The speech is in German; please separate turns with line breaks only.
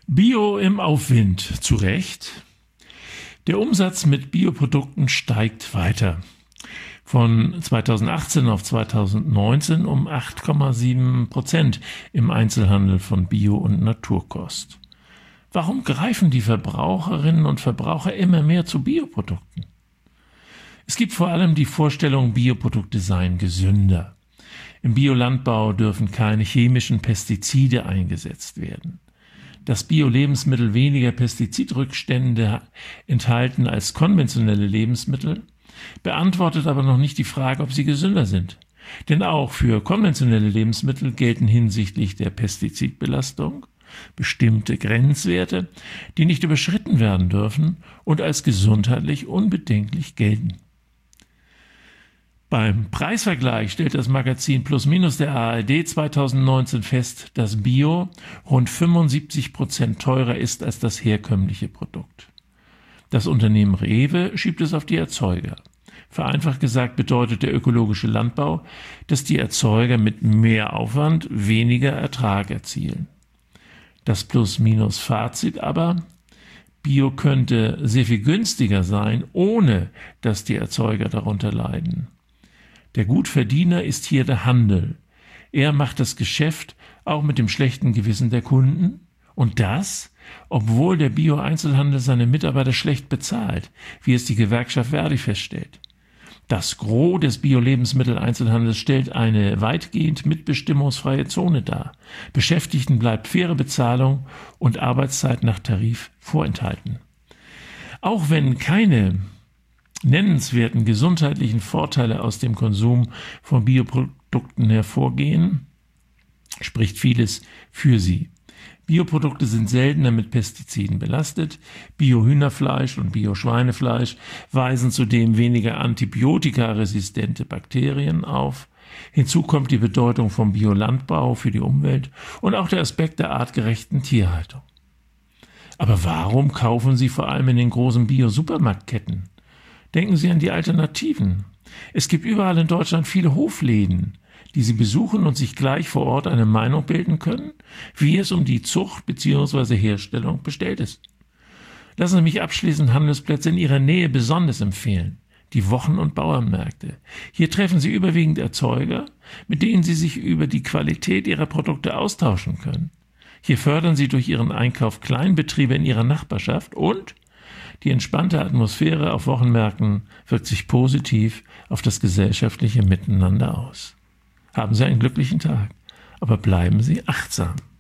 Bio im Aufwind, zu Recht. Der Umsatz mit Bioprodukten steigt weiter. Von 2018 auf 2019 um 8,7% im Einzelhandel von Bio- und Naturkost. Warum greifen die Verbraucherinnen und Verbraucher immer mehr zu Bioprodukten? Es gibt vor allem die Vorstellung, Bioprodukte seien gesünder. Im Biolandbau dürfen keine chemischen Pestizide eingesetzt werden. Dass Bio-Lebensmittel weniger Pestizidrückstände enthalten als konventionelle Lebensmittel, beantwortet aber noch nicht die Frage, ob sie gesünder sind. Denn auch für konventionelle Lebensmittel gelten hinsichtlich der Pestizidbelastung bestimmte Grenzwerte, die nicht überschritten werden dürfen und als gesundheitlich unbedenklich gelten. Beim Preisvergleich stellt das Magazin Plus Minus der ARD 2019 fest, dass Bio rund 75% teurer ist als das herkömmliche Produkt. Das Unternehmen Rewe schiebt es auf die Erzeuger. Vereinfacht gesagt bedeutet der ökologische Landbau, dass die Erzeuger mit mehr Aufwand weniger Ertrag erzielen. Das Plus-Minus-Fazit aber: Bio könnte sehr viel günstiger sein, ohne dass die Erzeuger darunter leiden. Der Gutverdiener ist hier der Handel. Er macht das Geschäft auch mit dem schlechten Gewissen der Kunden. Und das, obwohl der Bio-Einzelhandel seine Mitarbeiter schlecht bezahlt, wie es die Gewerkschaft Verdi feststellt. Das Gros des Bio-Lebensmittel-Einzelhandels stellt eine weitgehend mitbestimmungsfreie Zone dar. Beschäftigten bleibt faire Bezahlung und Arbeitszeit nach Tarif vorenthalten. Auch wenn keine nennenswerten gesundheitlichen Vorteile aus dem Konsum von Bioprodukten hervorgehen, spricht vieles für sie. Bioprodukte sind seltener mit Pestiziden belastet. Bio-Hühnerfleisch und Bio-Schweinefleisch weisen zudem weniger antibiotikaresistente Bakterien auf. Hinzu kommt die Bedeutung vom Biolandbau für die Umwelt und auch der Aspekt der artgerechten Tierhaltung. Aber warum kaufen Sie vor allem in den großen Bio-Supermarktketten? Denken Sie an die Alternativen. Es gibt überall in Deutschland viele Hofläden, die Sie besuchen und sich gleich vor Ort eine Meinung bilden können, wie es um die Zucht bzw. Herstellung bestellt ist. Lassen Sie mich abschließend Handelsplätze in Ihrer Nähe besonders empfehlen. Die Wochen- und Bauernmärkte. Hier treffen Sie überwiegend Erzeuger, mit denen Sie sich über die Qualität ihrer Produkte austauschen können. Hier fördern Sie durch Ihren Einkauf Kleinbetriebe in Ihrer Nachbarschaft und die entspannte Atmosphäre auf Wochenmärkten wirkt sich positiv auf das gesellschaftliche Miteinander aus. Haben Sie einen glücklichen Tag, aber bleiben Sie achtsam.